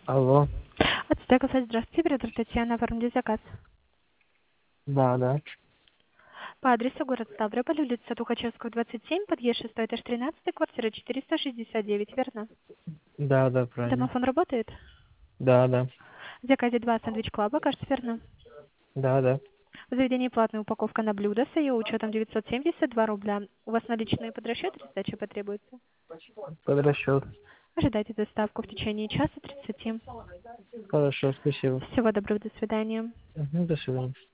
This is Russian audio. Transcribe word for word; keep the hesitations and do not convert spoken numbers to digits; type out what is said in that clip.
Алло. Ацтека, здравствуйте, оператор Татьяна, оформите заказ. Да, да. По адресу город Ставрополь, улица Тухачевского, двадцать семь, подъезд шестой, этаж тринадцать, квартира четыреста шестьдесят девять, верно? Да, да, правильно. Домофон работает? Да, да. В заказе два сэндвич клаба, кажется, верно? Да, да. В заведении платная упаковка на блюдо с ее учетом девятьсот семьдесят два рубля. У вас наличные под расчет или сдача потребуется? Под расчет. Ожидайте доставку в течение часа тридцати. Хорошо, спасибо. Всего доброго, до свидания. Мгм, до свидания.